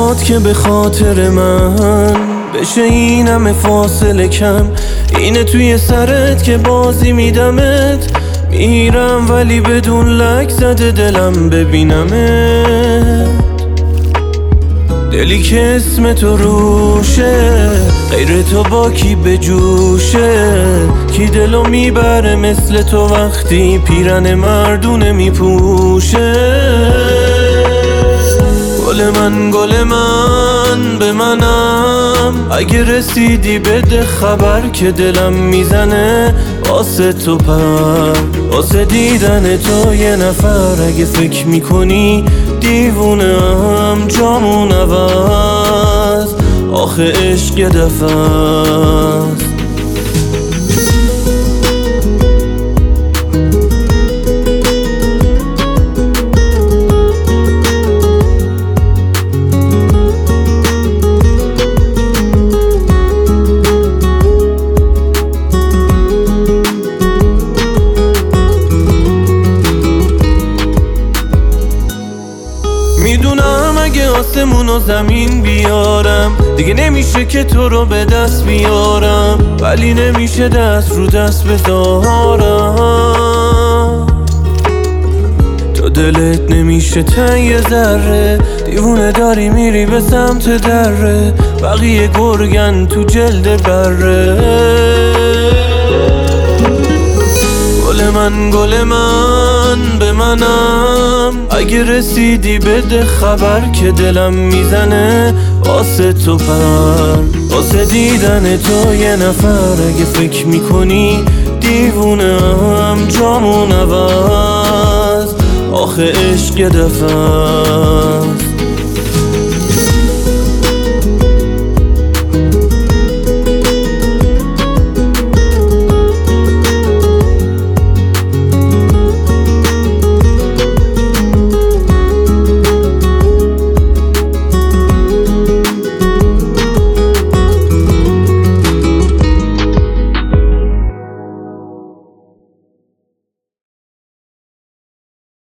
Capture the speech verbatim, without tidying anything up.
نمیخواد که به خاطر من بشه این همه فاصله کم. اینه توی سرت که بازی میدمت، میرم ولی بدون لک زده دلم ببینمت. دلی که اسم تو روشه، غیر تو با کی بجوشه؟ کی دلو میبره مثل تو وقتی پیرن مردونه میپوشه؟ گل من گل من به منم، اگه رسیدی بده خبر که دلم میزنه واسه تو پر، واسه دیدن تو یه نفر. اگه فکر میکنی دیوونم جامون عوض، آخه عشق یه دفعه است. میدونم اگه آسمون و زمین بیارم دیگه نمیشه که تو رو به دست بیارم، ولی نمیشه دست رو دست بذارم. تو دلت نمیشه تن یه ذره، دیوونه داری میری به سمت دره، بقیه گرگن تو جلد بره. گل من گل من به منم، اگه رسیدی بده خبر که دلم میزنه واسه تو پر، واسه دیدن تو یه نفر. اگه فکر میکنی دیوونم جامون عوض، آخه عشق یه دفعه